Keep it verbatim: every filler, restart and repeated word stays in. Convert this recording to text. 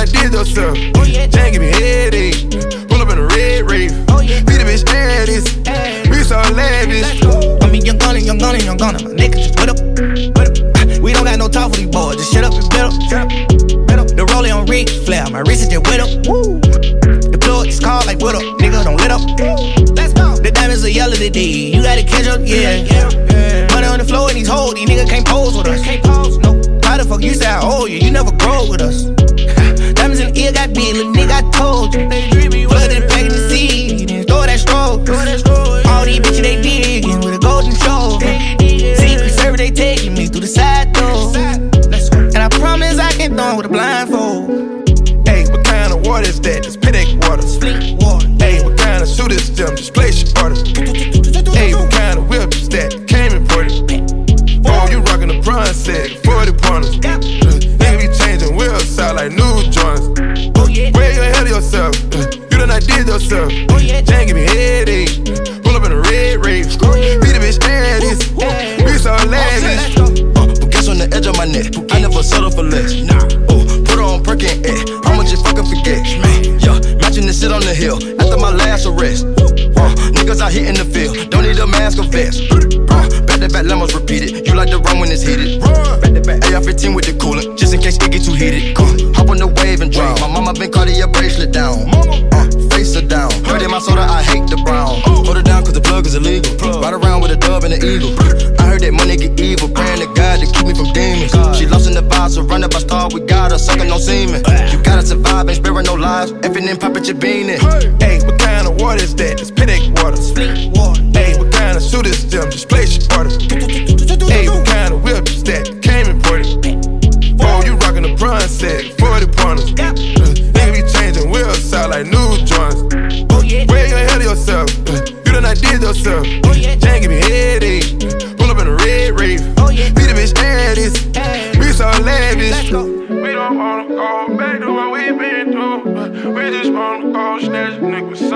done did yourself. Oh yeah, Jane give me headache. Pull up in a red rave. Oh yeah, beat a bitch ass. We so lavish. I mean, young gunna, young gunna, young gunna. My nigga just put up, put up. We don't got no talk for these boys. Just shut up and bet up, shut up, bet up. The rolling on Ric Flair. My wrist is just wet up. Woo. The plug is called like what up, nigga don't lit up. Let's go. The diamonds are yellow today. You gotta catch up, yeah. yeah, yeah. Money on the floor in these hoes. These niggas can't pose with us. Can't pose, no. How the fuck you say I owe you? You never grow with us. Diamonds in the ear got big, little nigga, I told you. Flood in the pack in the seed, and throw that stroke. All these bitches they digging with a golden show. Secret service they taking me through the side door. And I promise I can do it with a blindfold. Hey, what kind of water is that? It's Piddock water. Fleet water. Hey, what kind of shoot is them? Just place your orders. Hey, what kind of whip is that? Came imported. Oh, you rockin' the bronze set, forty pointers. Nigga be changing wheels out like new joints. Oh yeah, where you ahead of yourself? You done did yourself. Oh yeah, Jane give me headache. Pull up in a red rave. Beat a bitch ass. We so lavish. Uh, Baguettes on the edge of my neck. I never settle for less. Nah. Oh, put her on Perkin and I'ma just fucking forget. Yeah, matching this shit on the hill after my last arrest. Uh, niggas out here in the field, don't need a mask or vest. Uh, back to back lemons repeated. You like to run when it's heated. Back to back A R fifteen with the coolant, just in case it get too heated. Uh, hop on the wave and drown. My mama been Cartier bracelet down. Uh, face her down. Heard in my soda, I hate the brown. Hold her down cause the plug is illegal. Ride around with a dove and an eagle. I heard that money get evil. Praying to God to keep me from demons. She lost in the vibe, surrounded by stars. We got her, sucking no semen. You gotta survive, ain't sparing no lives. Effing and poppin' your bean in. Hey, what kind of water is that? It's Piddock water. Fleet water. Hey, what kind of shoot is them? Just place your orders. Hey, what kind of whip is that? Came imported. Oh, you rockin' the bronze set, forty pointers. Nigga be changing wheels out like new joints. Oh yeah, where you ahead of yourself? You done did yourself. Oh yeah, Jane give me headache. Pull up in a red rave. Oh yeah, beat a bitch ass. We so lavish. Let's go. We don't wanna go back to what we been through. We just wanna go snatch niggas.